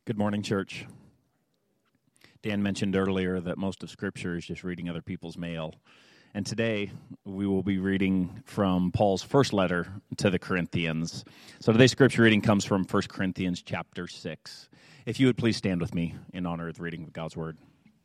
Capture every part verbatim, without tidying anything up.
Good morning, church. Dan mentioned earlier that most of Scripture is just reading other people's mail. And today, we will be reading from Paul's first letter to the Corinthians. So today's Scripture reading comes from First Corinthians chapter six. If you would please stand with me in honor of the reading of God's Word.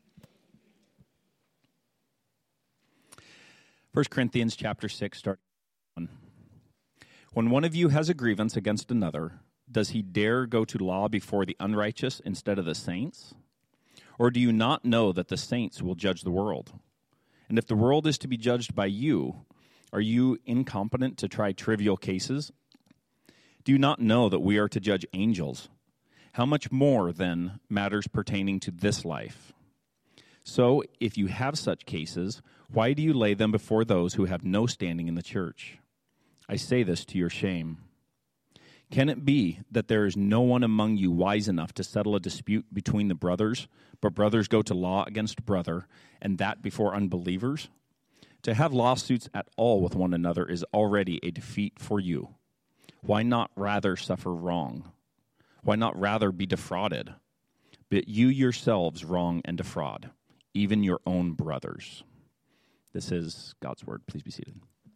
First Corinthians chapter six, starting one. When one of you has a grievance against another, does he dare go to law before the unrighteous instead of the saints? Or do you not know that the saints will judge the world? And if the world is to be judged by you, are you incompetent to try trivial cases? Do you not know that we are to judge angels? How much more, then, matters pertaining to this life? So, if you have such cases, why do you lay them before those who have no standing in the church? I say this to your shame. Can it be that there is no one among you wise enough to settle a dispute between the brothers, but brothers go to law against brother, and that before unbelievers? To have lawsuits at all with one another is already a defeat for you. Why not rather suffer wrong? Why not rather be defrauded? But you yourselves wrong and defraud, even your own brothers. This is God's word. Please be seated.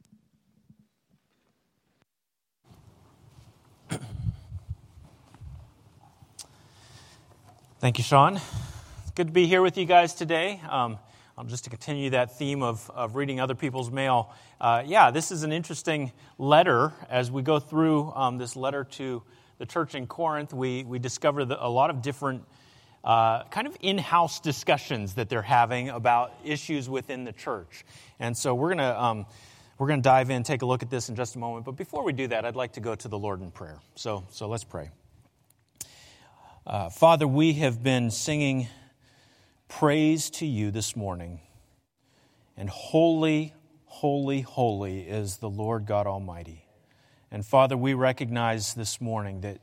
Thank you, Sean. It's good to be here with you guys today. Um, just to continue that theme of, of reading other people's mail. Uh, yeah, this is an interesting letter. As we go through um, this letter to the church in Corinth, we, we discover that a lot of different uh, kind of in-house discussions that they're having about issues within the church. And so we're going to um, we're going to dive in, take a look at this in just a moment. But before we do that, I'd like to go to the Lord in prayer. So, so let's pray. Uh, Father, we have been singing praise to you this morning. And holy, holy, holy is the Lord God Almighty. And Father, we recognize this morning that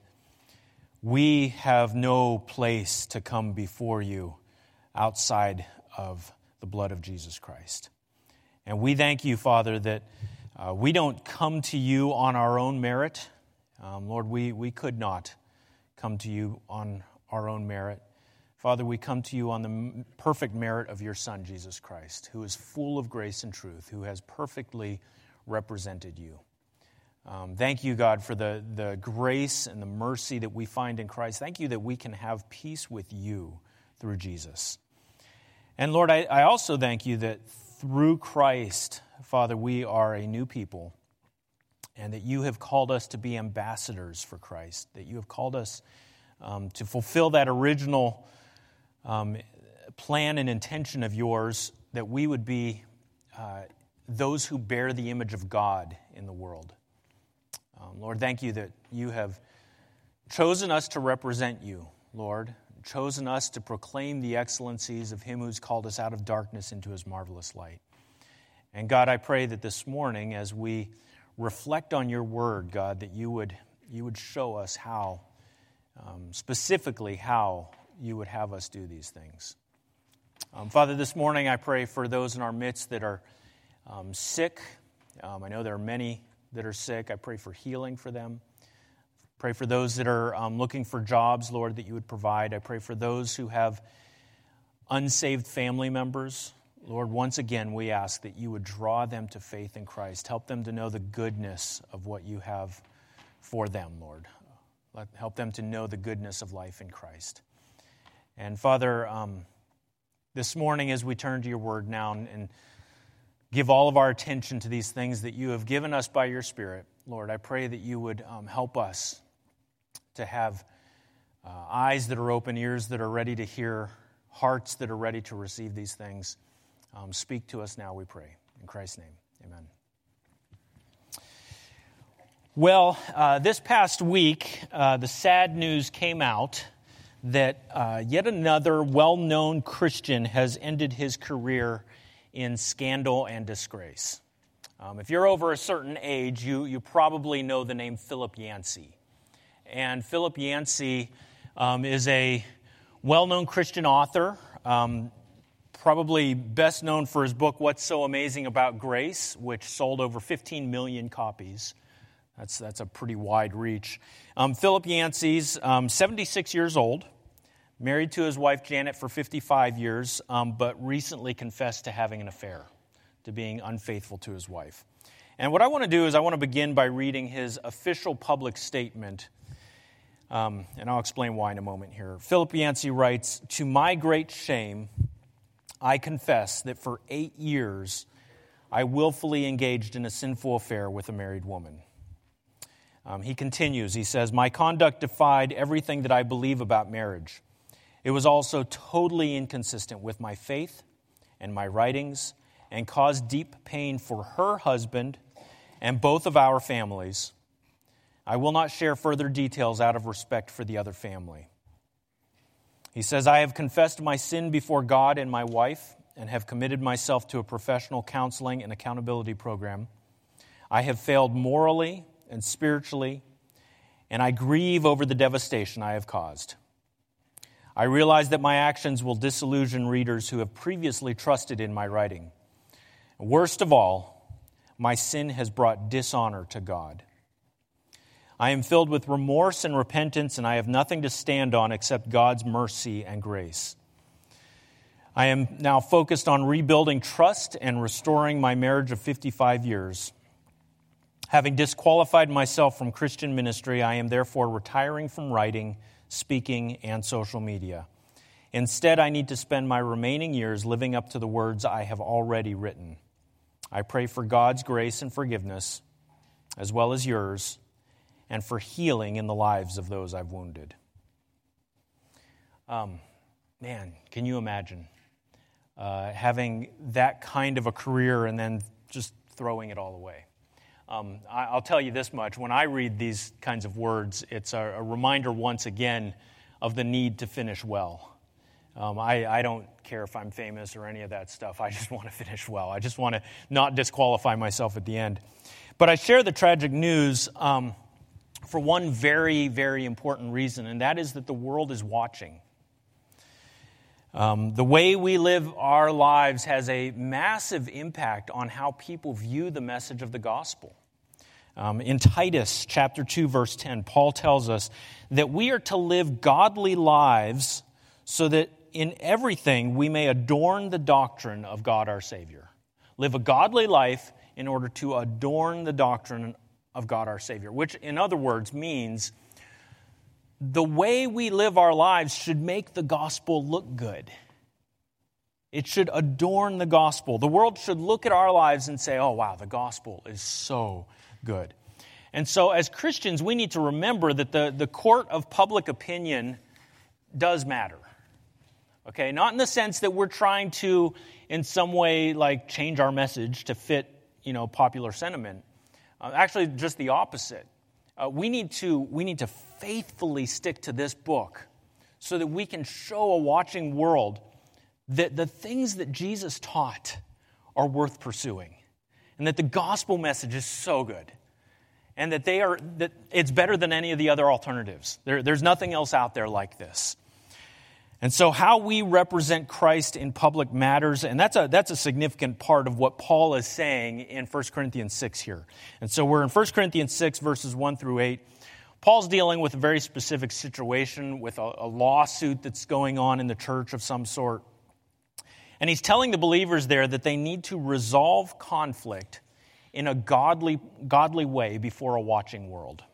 we have no place to come before you outside of the blood of Jesus Christ. And we thank you, Father, that uh, we don't come to you on our own merit. Um, Lord, we, we could not come to you on our own merit. Father, we come to you on the perfect merit of your Son, Jesus Christ, who is full of grace and truth, who has perfectly represented you. Um, thank you, God, for the, the grace and the mercy that we find in Christ. Thank you that we can have peace with you through Jesus. And Lord, I, I also thank you that through Christ, Father, we are a new people, and that you have called us to be ambassadors for Christ, that you have called us um, to fulfill that original um, plan and intention of yours, that we would be uh, those who bear the image of God in the world. Um, Lord, thank you that you have chosen us to represent you, Lord, chosen us to proclaim the excellencies of him who's called us out of darkness into his marvelous light. And God, I pray that this morning, as we reflect on your word, God, that you would you would show us how, um, specifically how you would have us do these things. Um, Father, this morning I pray for those in our midst that are um, sick. Um, I know there are many that are sick. I pray for healing for them. Pray for those that are um, looking for jobs, Lord, that you would provide. I pray for those who have unsaved family members. Lord, once again, we ask that you would draw them to faith in Christ. Help them to know the goodness of what you have for them, Lord. Let, help them to know the goodness of life in Christ. And Father, um, this morning as we turn to your word now and, and give all of our attention to these things that you have given us by your Spirit, Lord, I pray that you would um, help us to have uh, eyes that are open, ears that are ready to hear, hearts that are ready to receive these things. Um, speak to us now, we pray. In Christ's name, amen. Well, uh, this past week, uh, the sad news came out that uh, yet another well-known Christian has ended his career in scandal and disgrace. Um, if you're over a certain age, you, you probably know the name Philip Yancey. And Philip Yancey um, is a well-known Christian author, um, probably best known for his book, What's So Amazing About Grace, which sold over fifteen million copies. That's that's a pretty wide reach. Um, Philip Yancey's um, seventy-six years old. married to his wife Janet for fifty-five years, um, but recently confessed to having an affair, to being unfaithful to his wife. And what I want to do is I want to begin by reading his official public statement, um, and I'll explain why in a moment here. Philip Yancey writes, "To my great shame, I confess that for eight years I willfully engaged in a sinful affair with a married woman." Um, he continues, he says, "My conduct defied everything that I believe about marriage. It was also totally inconsistent with my faith and my writings and caused deep pain for her husband and both of our families. I will not share further details out of respect for the other family." He says, "I have confessed my sin before God and my wife and have committed myself to a professional counseling and accountability program. I have failed morally and spiritually, and I grieve over the devastation I have caused. I realize that my actions will disillusion readers who have previously trusted in my writing. Worst of all, my sin has brought dishonor to God. I am filled with remorse and repentance, and I have nothing to stand on except God's mercy and grace. I am now focused on rebuilding trust and restoring my marriage of fifty-five years. Having disqualified myself from Christian ministry, I am therefore retiring from writing, speaking, and social media. Instead, I need to spend my remaining years living up to the words I have already written. I pray for God's grace and forgiveness, as well as yours, and for healing in the lives of those I've wounded." Um, man, can you imagine uh, having that kind of a career and then just throwing it all away? Um, I, I'll tell you this much. When I read these kinds of words, it's a, a reminder once again of the need to finish well. Um, I, I don't care if I'm famous or any of that stuff. I just want to finish well. I just want to not disqualify myself at the end. But I share the tragic news um, for one very, very important reason, and that is that the world is watching. Um, the way we live our lives has a massive impact on how people view the message of the gospel. Um, in Titus chapter two, verse ten, Paul tells us that we are to live godly lives so that in everything we may adorn the doctrine of God our Savior. Live a godly life in order to adorn the doctrine of God our Savior, which in other words means the way we live our lives should make the gospel look good. It should adorn the gospel. The world should look at our lives and say, "Oh, wow, the gospel is so good." And so as Christians, we need to remember that the, the court of public opinion does matter. Okay, not in the sense that we're trying to, in some way, like change our message to fit, you know, popular sentiment. Uh, actually, just the opposite. Uh, we need to we need to faithfully stick to this book so that we can show a watching world that the things that Jesus taught are worth pursuing, and that the gospel message is so good, and that they are that it's better than any of the other alternatives. There, there's nothing else out there like this. And so how we represent Christ in public matters, and that's a that's a significant part of what Paul is saying in First Corinthians six here. And so we're in First Corinthians six, verses one through eight. Paul's dealing with a very specific situation, with a, a lawsuit that's going on in the church of some sort. And he's telling the believers there that they need to resolve conflict in a godly, godly way before a watching world.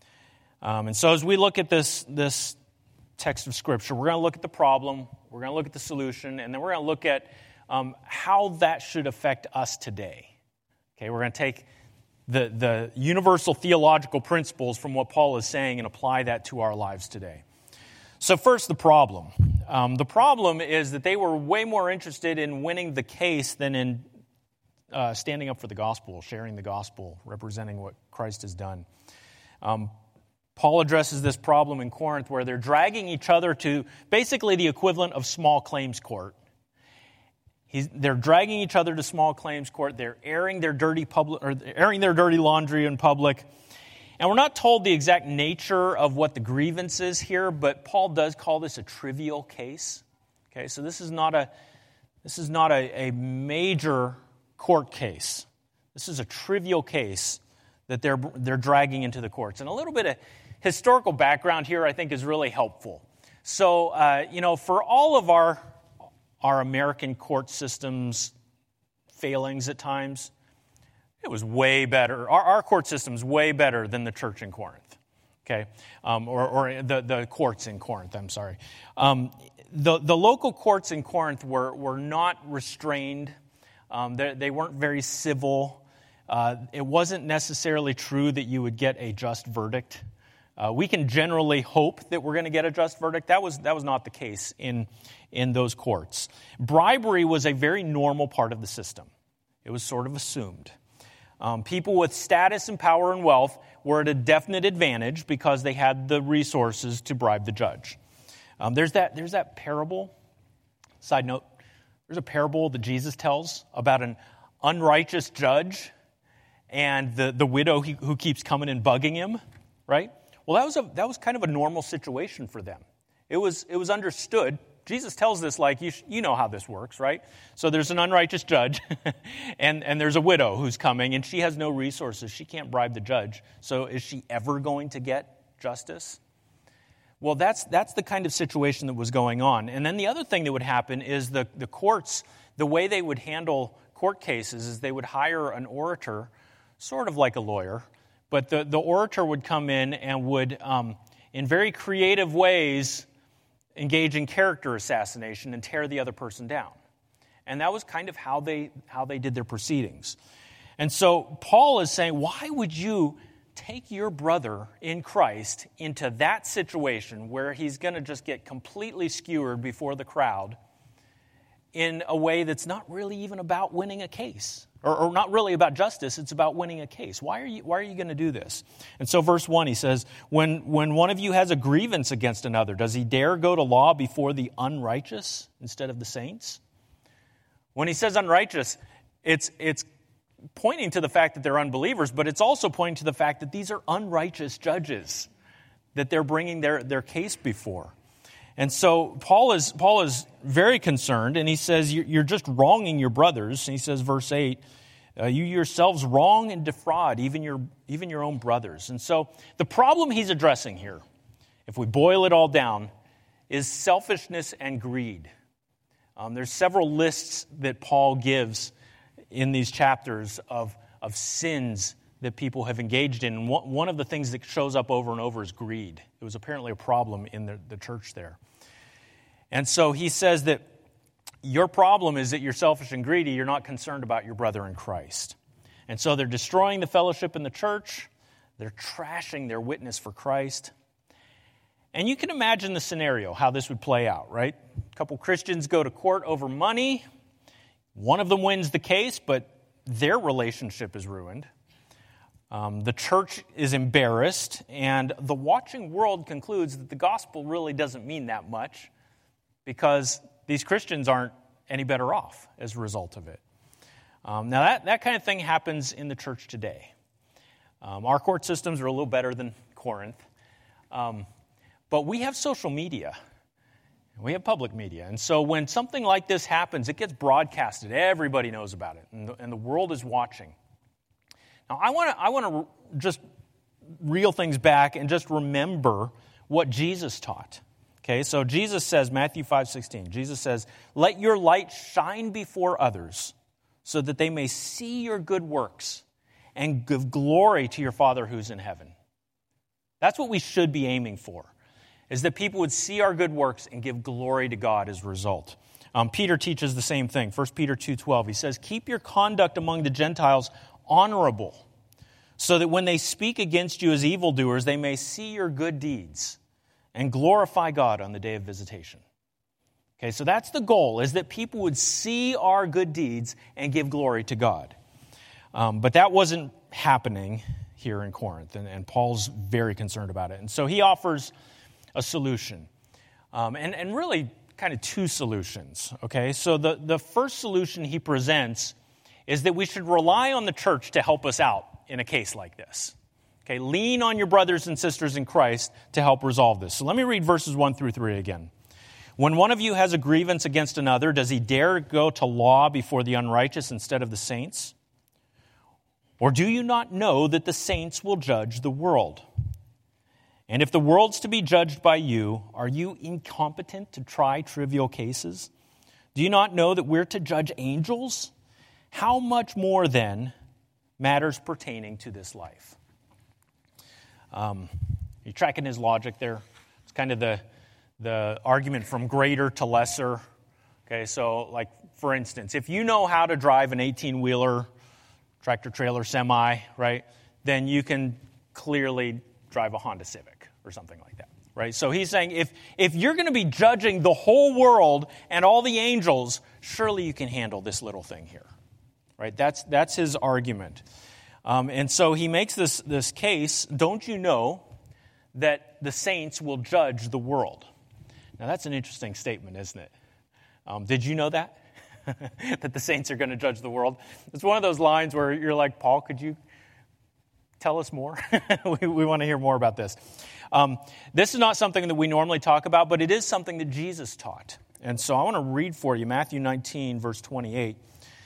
Um, and so as we look at this, this text of Scripture, we're going to look at the problem, we're going to look at the solution, and then we're going to look at um, how that should affect us today. Okay, we're going to take the, the universal theological principles from what Paul is saying and apply that to our lives today. So first, the problem. Um, the problem is that they were way more interested in winning the case than in uh, standing up for the gospel, sharing the gospel, representing what Christ has done. Um, Paul addresses this problem in Corinth where they're dragging each other to basically the equivalent of small claims court. He's, they're dragging each other to small claims court. They're airing their dirty public, or airing their dirty laundry in public. And we're not told the exact nature of what the grievance is here, but Paul does call this a trivial case. Okay, so this is not a this is not a, a major court case. This is a trivial case that they're they're dragging into the courts. And a little bit of historical background here, I think, is really helpful. So, uh, you know, for all of our our American court system's failings at times, it was way better. Our, our court system's way better than the church in Corinth, okay, um, or, or the, the courts in Corinth, I'm sorry. Um, the, the local courts in Corinth were, were not restrained. Um, they, they weren't very civil. Uh, it wasn't necessarily true that you would get a just verdict. Uh, we can generally hope that we're going to get a just verdict. That was that was not the case in, in those courts. Bribery was a very normal part of the system. It was sort of assumed. Um, people with status and power and wealth were at a definite advantage because they had the resources to bribe the judge. Um, there's that there's that parable. Side note, there's a parable that Jesus tells about an unrighteous judge and the, the widow he, who keeps coming and bugging him, right? Well, that was a that was kind of a normal situation for them. It was it was understood. Jesus tells this like, you, sh- you know how this works, right? So there's an unrighteous judge, and, and there's a widow who's coming, and she has no resources. She can't bribe the judge. So is she ever going to get justice? Well, that's that's the kind of situation that was going on. And then the other thing that would happen is the, the courts, the way they would handle court cases is they would hire an orator, sort of like a lawyer, but the, the orator would come in and would, um, in very creative ways, engage in character assassination and tear the other person down. And that was kind of how they how they did their proceedings. And so Paul is saying, why would you take your brother in Christ into that situation where he's going to just get completely skewered before the crowd in a way that's not really even about winning a case, or, or not really about justice, it's about winning a case. Why are you why are you going to do this? And so verse one, he says, when, when one of you has a grievance against another, does he dare go to law before the unrighteous instead of the saints? When he says unrighteous, it's it's pointing to the fact that they're unbelievers, but it's also pointing to the fact that these are unrighteous judges that they're bringing their, their case before. And so Paul is Paul is very concerned, and he says, you're just wronging your brothers. And he says, verse eight, uh, you yourselves wrong and defraud even your, even your own brothers. And so the problem he's addressing here, if we boil it all down, is selfishness and greed. Um, there's several lists that Paul gives in these chapters of, of sins that people have engaged in. And one of the things that shows up over and over is greed. It was apparently a problem in the, the church there. And so he says that your problem is that you're selfish and greedy. You're not concerned about your brother in Christ. And so they're destroying the fellowship in the church. They're trashing their witness for Christ. And you can imagine the scenario, how this would play out, right? A couple Christians go to court over money. One of them wins the case, but their relationship is ruined. Um, the church is embarrassed, and the watching world concludes that the gospel really doesn't mean that much because these Christians aren't any better off as a result of it. Um, now, that, that kind of thing happens in the church today. Um, our court systems are a little better than Corinth, um, but we have social media. We have public media. And so when something like this happens, it gets broadcasted. Everybody knows about it, and the, and the world is watching. Now, I want to I want to just reel things back and just remember what Jesus taught. Okay, so Jesus says, Matthew five sixteen, Jesus says, let your light shine before others so that they may see your good works and give glory to your Father who's in heaven. That's what we should be aiming for, is that people would see our good works and give glory to God as a result. Um, Peter teaches the same thing. First Peter two twelve, he says, keep your conduct among the Gentiles honorable, so that when they speak against you as evildoers, they may see your good deeds and glorify God on the day of visitation. Okay, so that's the goal, is that people would see our good deeds and give glory to God. Um, but that wasn't happening here in Corinth, and, and Paul's very concerned about it. And so he offers a solution, um, and, and really kind of two solutions. Okay, so the, the first solution he presents is that we should rely on the church to help us out in a case like this. Okay, lean on your brothers and sisters in Christ to help resolve this. So let me read verses one through three again. When one of you has a grievance against another, does he dare go to law before the unrighteous instead of the saints? Or do you not know that the saints will judge the world? And if the world's to be judged by you, are you incompetent to try trivial cases? Do you not know that we're to judge angels? How much more then matters pertaining to this life? Um, you're tracking his logic there. It's kind of the, the argument from greater to lesser. Okay, so like, for instance, if you know how to drive an eighteen-wheeler, tractor-trailer, semi, right, then you can clearly drive a Honda Civic or something like that, right? So he's saying if, if you're going to be judging the whole world and all the angels, surely you can handle this little thing here, right? That's, that's his argument. Um, and so he makes this, this case, don't you know that the saints will judge the world? Now that's an interesting statement, isn't it? Um, did you know that? That the saints are going to judge the world? It's one of those lines where you're like, Paul, could you tell us more? we, we want to hear more about this. Um, this is not something that we normally talk about, but it is something that Jesus taught. And so I want to read for you Matthew nineteen, verse twenty-eight.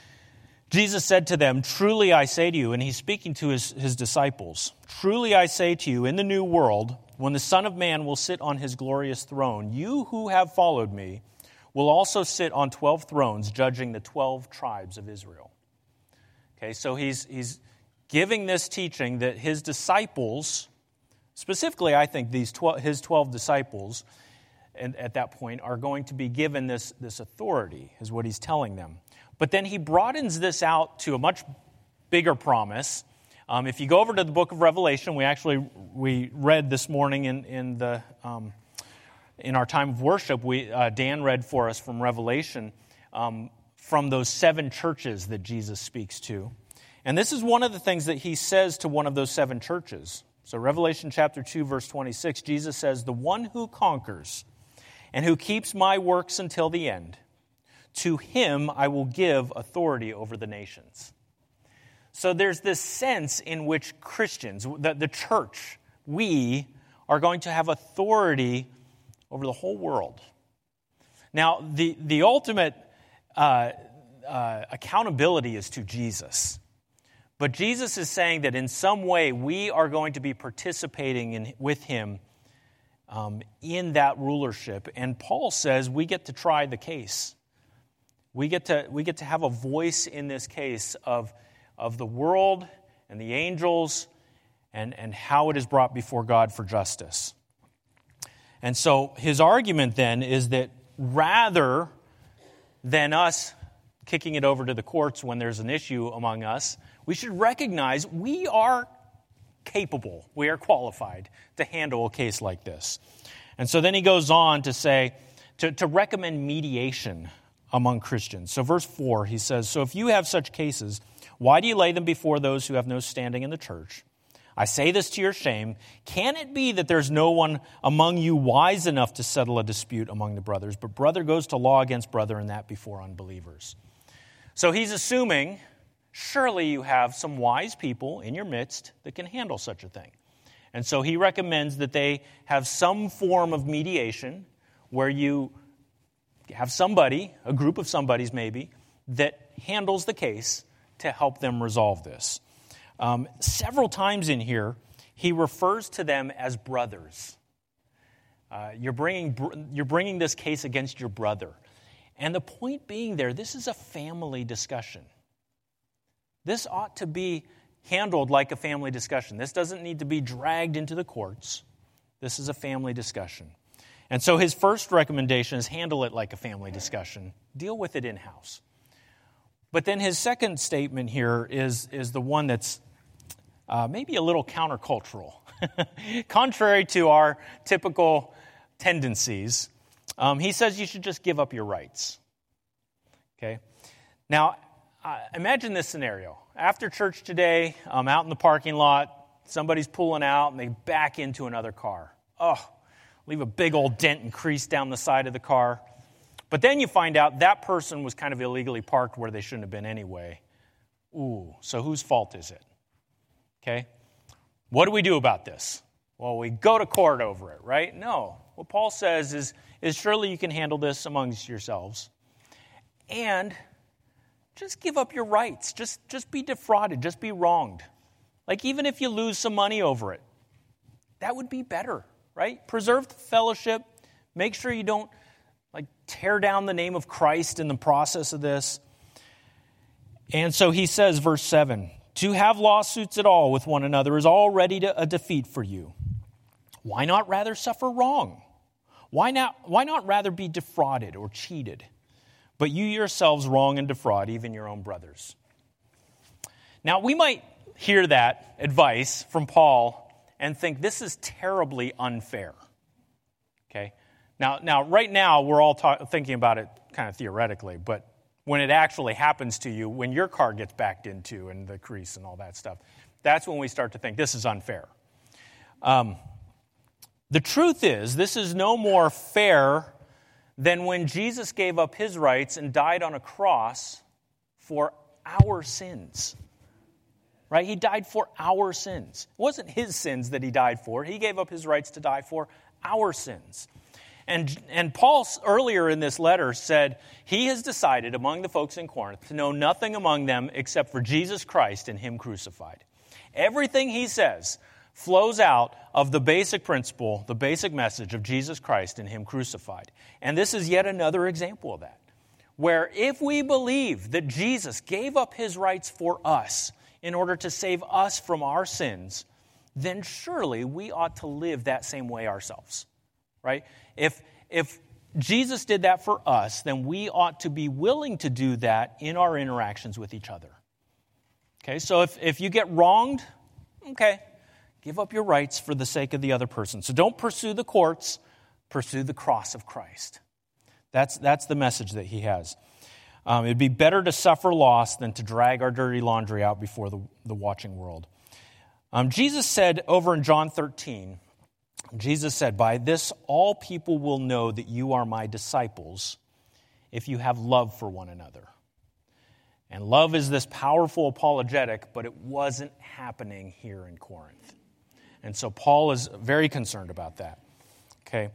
Jesus said to them, truly I say to you, and he's speaking to his, his disciples, truly I say to you, in the new world, when the Son of Man will sit on his glorious throne, you who have followed me will also sit on twelve thrones, judging the twelve tribes of Israel. Okay, so he's he's giving this teaching that his disciples, specifically I think these twelve, his twelve disciples, and at that point, are going to be given this, this authority, is what he's telling them. But then he broadens this out to a much bigger promise. Um, if you go over to the book of Revelation, we actually we read this morning in, in the um, in our time of worship, we uh, Dan read for us from Revelation, um, from those seven churches that Jesus speaks to. And this is one of the things that he says to one of those seven churches. So Revelation chapter two, verse twenty-six, Jesus says, the one who conquers and who keeps my works until the end, to him I will give authority over the nations. So there's this sense in which Christians, the, the church, we are going to have authority over the whole world. Now, the, the ultimate uh, uh, accountability is to Jesus. But Jesus is saying that in some way we are going to be participating in, with him um, in that rulership. And Paul says we get to try the case. We get to, we get to have a voice in this case of, of the world and the angels and, and how it is brought before God for justice. And so his argument then is that rather than us kicking it over to the courts when there's an issue among us, we should recognize we are capable, we are qualified to handle a case like this. And so then he goes on to say, to, to recommend mediation among Christians. So verse four, he says, so if you have such cases, why do you lay them before those who have no standing in the church? I say this to your shame. Can it be that there's no one among you wise enough to settle a dispute among the brothers, but brother goes to law against brother, and that before unbelievers? So he's assuming, surely you have some wise people in your midst that can handle such a thing. And so he recommends that they have some form of mediation where you have somebody, a group of somebodies maybe, that handles the case to help them resolve this. Um, several times in here, he refers to them as brothers. Uh, you're bringing you're bringing this case against your brother. And the point being there, this is a family discussion. This ought to be handled like a family discussion. This doesn't need to be dragged into the courts. This is a family discussion. And so his first recommendation is handle it like a family discussion. Deal with it in-house. But then his second statement here is, is the one that's Uh, maybe a little countercultural. Contrary to our typical tendencies, um, he says you should just give up your rights. Okay? Now, uh, imagine this scenario. After church today, I'm out in the parking lot, somebody's pulling out, and they back into another car. Oh, leave a big old dent and crease down the side of the car. But then you find out that person was kind of illegally parked where they shouldn't have been anyway. Ooh, so whose fault is it? Okay, what do we do about this? Well, we go to court over it, right? No. What Paul says is, is surely you can handle this amongst yourselves. And just give up your rights. Just, just be defrauded. Just be wronged. Like even if you lose some money over it, that would be better right? Preserve the fellowship. Make sure you don't like tear down the name of Christ in the process of this. And so he says, verse seven, to have lawsuits at all with one another is already a defeat for you. Why not rather suffer wrong? Why not, why not rather be defrauded or cheated? But you yourselves wrong and defraud even your own brothers. Now, we might hear that advice from Paul and think this is terribly unfair. Okay? Now, now right now, we're all ta- thinking about it kind of theoretically, but when it actually happens to you, when your car gets backed into and the crease and all that stuff, that's when we start to think this is unfair. Um, the truth is, this is no more fair than when Jesus gave up his rights and died on a cross for our sins. Right? He died for our sins. It wasn't his sins that he died for. He gave up his rights to die for our sins. And, and Paul earlier in this letter said he has decided among the folks in Corinth to know nothing among them except for Jesus Christ and him crucified. Everything he says flows out of the basic principle, the basic message of Jesus Christ and him crucified. And this is yet another example of that, where if we believe that Jesus gave up his rights for us in order to save us from our sins, then surely we ought to live that same way ourselves, right? If, if Jesus did that for us, then we ought to be willing to do that in our interactions with each other. Okay, so if, if you get wronged, okay, give up your rights for the sake of the other person. So don't pursue the courts, pursue the cross of Christ. That's, that's the message that he has. Um, it'd be better to suffer loss than to drag our dirty laundry out before the, the watching world. Um, Jesus said over in John thirteen, Jesus said, by this all people will know that you are my disciples if you have love for one another. And love is this powerful apologetic, but it wasn't happening here in Corinth. And so Paul is very concerned about that. Okay.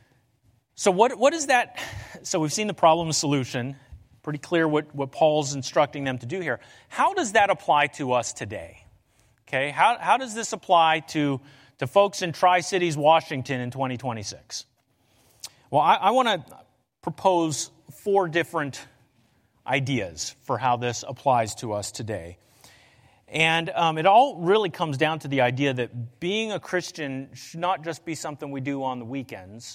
So what, what is that? So we've seen the problem and solution. Pretty clear what, what Paul's instructing them to do here. How does that apply to us today? Okay. How, how does this apply to, to folks in Tri-Cities, Washington in twenty twenty-six? Well, I, I want to propose four different ideas for how this applies to us today. And um, it all really comes down to the idea that being a Christian should not just be something we do on the weekends.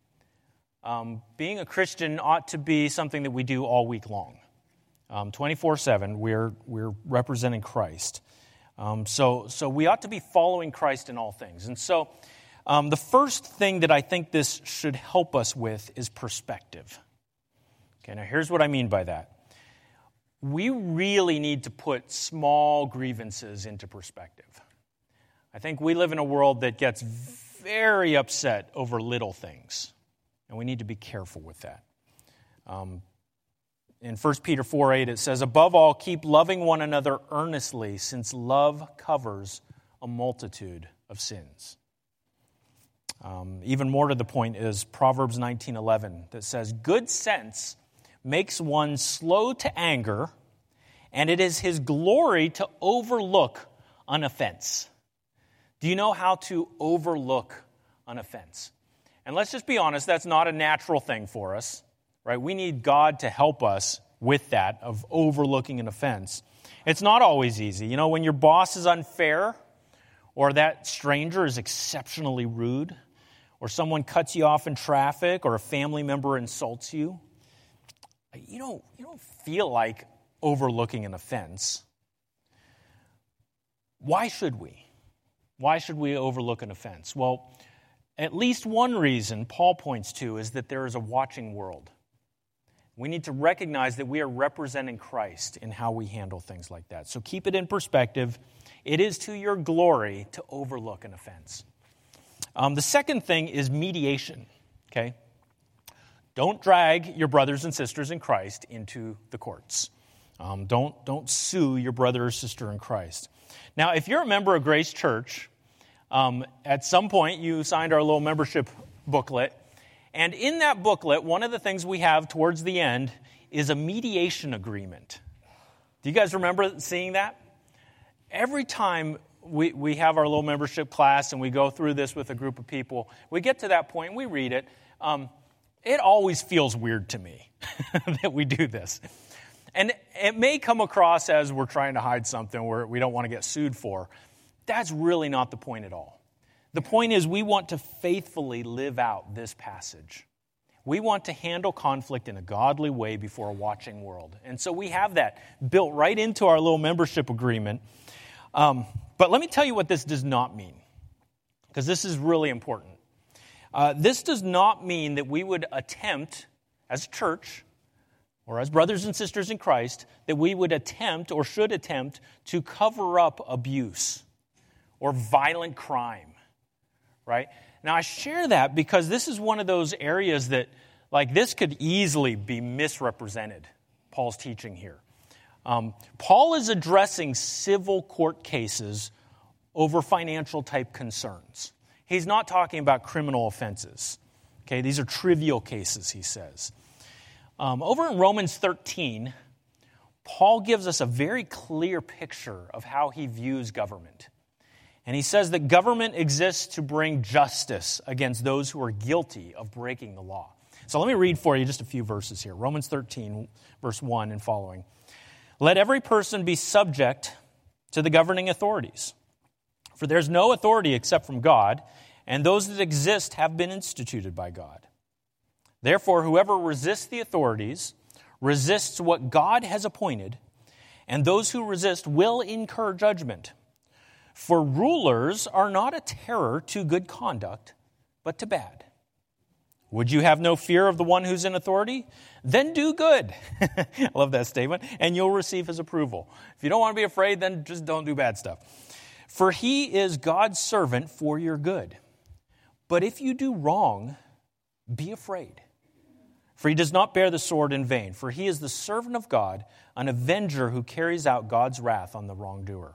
Um, being a Christian ought to be something that we do all week long. Um, twenty-four seven, we're, we're representing Christ. Um, so, so we ought to be following Christ in all things. And so um, the first thing that I think this should help us with is perspective. Okay, now here's what I mean by that. We really need to put small grievances into perspective. I think we live in a world that gets very upset over little things, and we need to be careful with that. Um, in First Peter four eight, it says, above all, keep loving one another earnestly, since love covers a multitude of sins. Um, even more to the point is Proverbs nineteen eleven that says, good sense makes one slow to anger, and it is his glory to overlook an offense. Do you know how to overlook an offense? And let's just be honest, that's not a natural thing for us, right? We need God to help us with that, of overlooking an offense. It's not always easy. You know, when your boss is unfair, or that stranger is exceptionally rude, or someone cuts you off in traffic, or a family member insults you, You don't, you don't feel like overlooking an offense. Why should we? Why should we overlook an offense? Well, at least one reason Paul points to is that there is a watching world. We need to recognize that we are representing Christ in how we handle things like that. So keep it in perspective. It is to your glory to overlook an offense. Um, the second thing is mediation, okay? Don't drag your brothers and sisters in Christ into the courts. Um, don't, don't sue your brother or sister in Christ. Now, if you're a member of Grace Church, um, at some point you signed our little membership booklet. And in that booklet, one of the things we have towards the end is a mediation agreement. Do you guys remember seeing that? Every time we, we have our little membership class and we go through this with a group of people. We get to that point and we read it. Um, it always feels weird to me that we do this. And it may come across as we're trying to hide something where we don't want to get sued for. That's really not the point at all. The point is we want to faithfully live out this passage. We want to handle conflict in a godly way before a watching world. And so we have that built right into our little membership agreement. Um, but let me tell you what this does not mean, because this is really important. Uh, this does not mean that we would attempt, as a church, or as brothers and sisters in Christ, that we would attempt or should attempt to cover up abuse or violent crime, right? Now, I share that because this is one of those areas that, like, this could easily be misrepresented, Paul's teaching here. Um, Paul is addressing civil court cases over financial type concerns. He's not talking about criminal offenses. Okay, these are trivial cases, he says. Um, over in Romans thirteen, Paul gives us a very clear picture of how he views government. And he says that government exists to bring justice against those who are guilty of breaking the law. So let me read for you just a few verses here. Romans thirteen, verse one and following. Let every person be subject to the governing authorities. For there's no authority except from God, and those that exist have been instituted by God. Therefore, whoever resists the authorities resists what God has appointed, and those who resist will incur judgment. For rulers are not a terror to good conduct, but to bad. Would you have no fear of the one who's in authority? Then do good. I love that statement. And you'll receive his approval. If you don't want to be afraid, then just don't do bad stuff. For he is God's servant for your good. But if you do wrong, be afraid. For he does not bear the sword in vain. For he is the servant of God, an avenger who carries out God's wrath on the wrongdoer.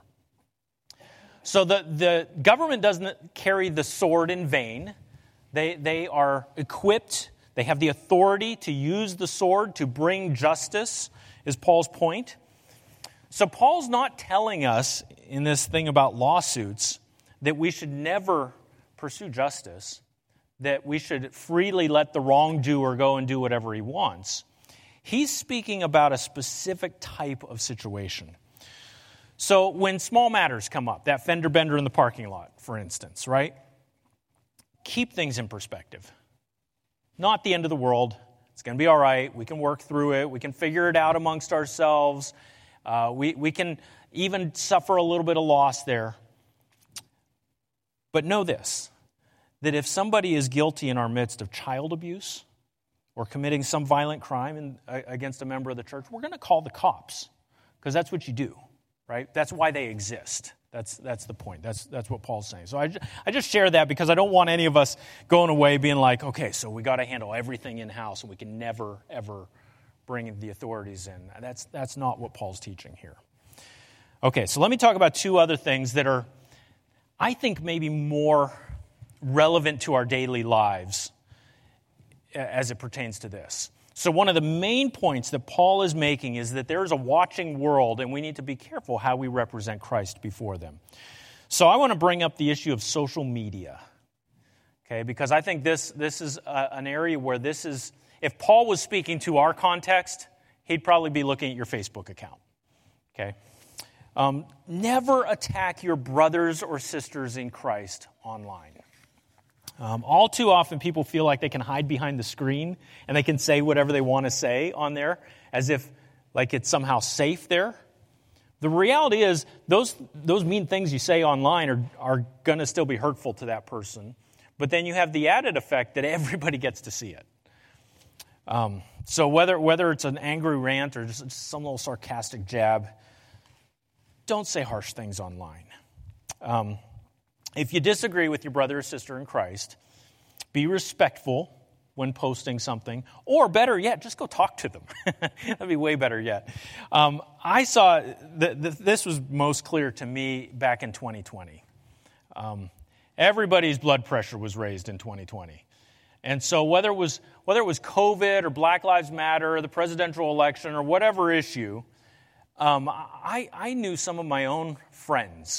So the, the government doesn't carry the sword in vain. They, they are equipped. They have the authority to use the sword to bring justice, is Paul's point. So Paul's not telling us in this thing about lawsuits that we should never pursue justice, that we should freely let the wrongdoer go and do whatever he wants. He's speaking about a specific type of situation. So when small matters come up, that fender bender in the parking lot, for instance, right? Keep things in perspective. Not the end of the world. It's going to be all right. We can work through it. We can figure it out amongst ourselves. Uh, we, we can even suffer a little bit of loss there. But know this, that if somebody is guilty in our midst of child abuse or committing some violent crime in, uh, against a member of the church, we're going to call the cops, because that's what you do. Right? That's why they exist. That's that's the point. That's that's what Paul's saying. So I, I just share that because I don't want any of us going away being like, okay, so we got to handle everything in-house and we can never, ever bring the authorities in. That's, that's not what Paul's teaching here. Okay, so let me talk about two other things that are, I think, maybe more relevant to our daily lives as it pertains to this. So one of the main points that Paul is making is that there is a watching world, and we need to be careful how we represent Christ before them. So I want to bring up the issue of social media, okay? Because I think this, this is a, an area where this is, if Paul was speaking to our context, he'd probably be looking at your Facebook account, okay? Um, never attack your brothers or sisters in Christ online. Um, all too often, people feel like they can hide behind the screen and they can say whatever they want to say on there as if like it's somehow safe there. The reality is those those mean things you say online are, are going to still be hurtful to that person. But then you have the added effect that everybody gets to see it. Um, so whether whether it's an angry rant or just some little sarcastic jab, don't say harsh things online. Um If you disagree with your brother or sister in Christ, be respectful when posting something, or better yet, just go talk to them. That'd be way better yet. Um, I saw, that this was most clear to me back in twenty twenty. Um, everybody's blood pressure was raised in twenty twenty. And so whether it was whether it was COVID or Black Lives Matter or the presidential election or whatever issue, um, I, I knew some of my own friends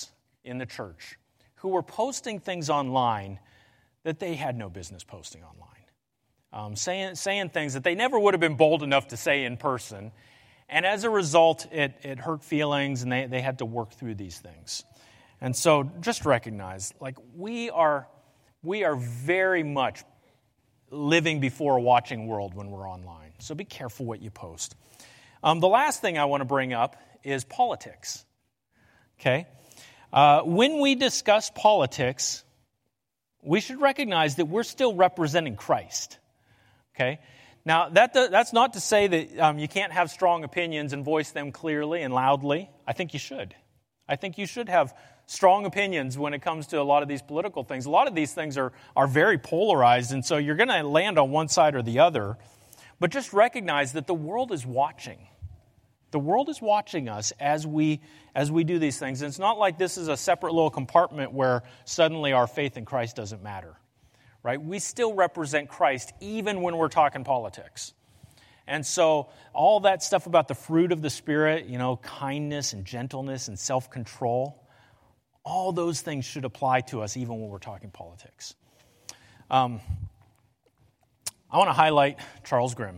in the church who were posting things online that they had no business posting online. Um, saying, saying things that they never would have been bold enough to say in person. And as a result, it, it hurt feelings, and they, they had to work through these things. And so just recognize, like, we are, we are very much living before a watching world when we're online. So be careful what you post. Um, the last thing I want to bring up is politics. Okay? Uh, when we discuss politics, we should recognize that we're still representing Christ. Okay? Now, that that's not to say that um, you can't have strong opinions and voice them clearly and loudly. I think you should. I think you should have strong opinions when it comes to a lot of these political things. A lot of these things are, are very polarized, and so you're going to land on one side or the other. But just recognize that the world is watching. The world is watching us as we as we do these things. And it's not like this is a separate little compartment where suddenly our faith in Christ doesn't matter. Right? We still represent Christ even when we're talking politics. And so all that stuff about the fruit of the Spirit, you know, kindness and gentleness and self-control, all those things should apply to us even when we're talking politics. Um, I want to highlight Charles Grimm.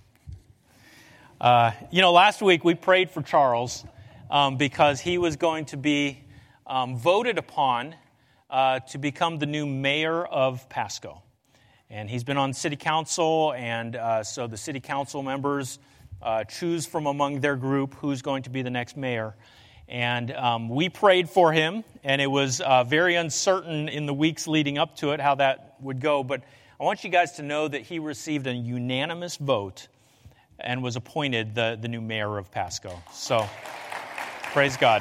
Uh, you know, last week we prayed for Charles um, because he was going to be um, voted upon Uh, to become the new mayor of Pasco. And he's been on city council, and uh, so the city council members uh, choose from among their group who's going to be the next mayor. And um, we prayed for him, and it was uh, very uncertain in the weeks leading up to it how that would go. But I want you guys to know that he received a unanimous vote and was appointed the, the new mayor of Pasco. So, praise God.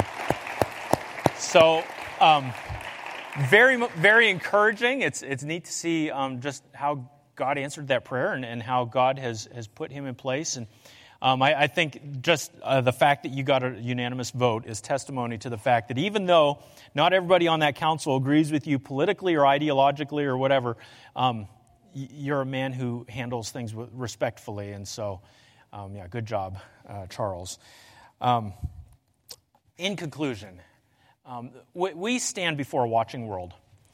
So, um, Very, very encouraging. It's it's neat to see um, just how God answered that prayer and, and how God has, has put him in place. And um, I, I think just uh, the fact that you got a unanimous vote is testimony to the fact that even though not everybody on that council agrees with you politically or ideologically or whatever, um, you're a man who handles things respectfully. And so, um, yeah, good job, uh, Charles. Um, in conclusion, Um, we stand before a watching world,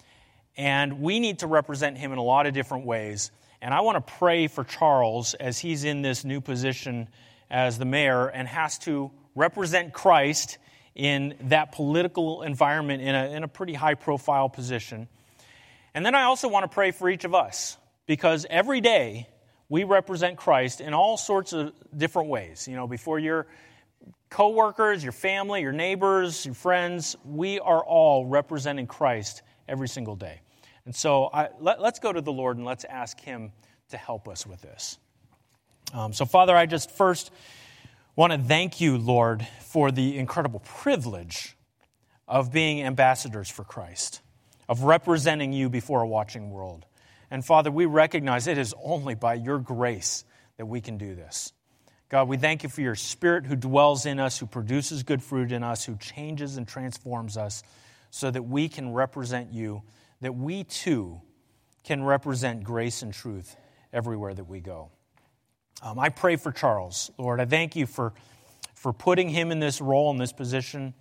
and we need to represent him in a lot of different ways. And I want to pray for Charles as he's in this new position as the mayor and has to represent Christ in that political environment in a, in a pretty high-profile position. And then I also want to pray for each of us, because every day we represent Christ in all sorts of different ways. You know, before you're co-workers, your family, your neighbors, your friends, we are all representing Christ every single day. And so I, let, let's go to the Lord and let's ask him to help us with this. Um, so Father, I just first want to thank you, Lord, for the incredible privilege of being ambassadors for Christ, of representing you before a watching world. And Father, we recognize it is only by your grace that we can do this. God, we thank you for your Spirit who dwells in us, who produces good fruit in us, who changes and transforms us so that we can represent you, that we too can represent grace and truth everywhere that we go. Um, I pray for Charles, Lord. I thank you for, for putting him in this role, in this position.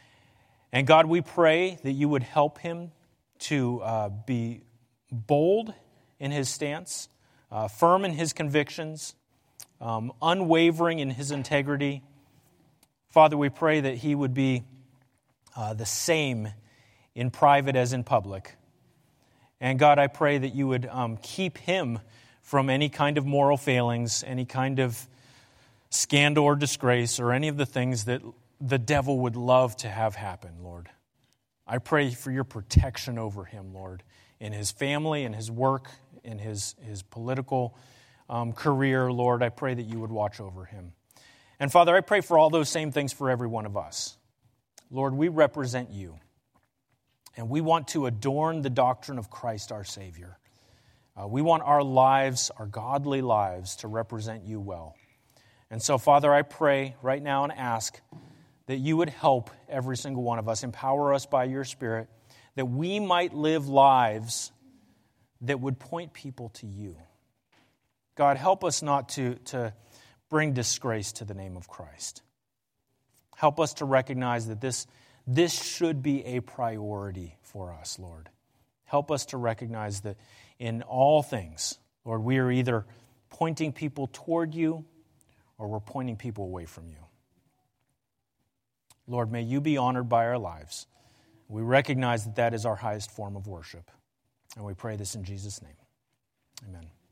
And God, we pray that you would help him to uh, be bold in his stance, uh, firm in his convictions, Um, unwavering in his integrity. Father, we pray that he would be uh, the same in private as in public. And God, I pray that you would um, keep him from any kind of moral failings, any kind of scandal or disgrace, or any of the things that the devil would love to have happen, Lord. I pray for your protection over him, Lord, in his family, in his work, in his, his political Um, career, Lord. I pray that you would watch over him. And Father, I pray for all those same things for every one of us. Lord, we represent you, and we want to adorn the doctrine of Christ our Savior. Uh, we want our lives, our godly lives, to represent you well. And so, Father, I pray right now and ask that you would help every single one of us, empower us by your Spirit, that we might live lives that would point people to you. God, help us not to, to bring disgrace to the name of Christ. Help us to recognize that this, This should be a priority for us, Lord. Help us to recognize that in all things, Lord, we are either pointing people toward you or we're pointing people away from you. Lord, may you be honored by our lives. We recognize that that is our highest form of worship. And we pray this in Jesus' name. Amen.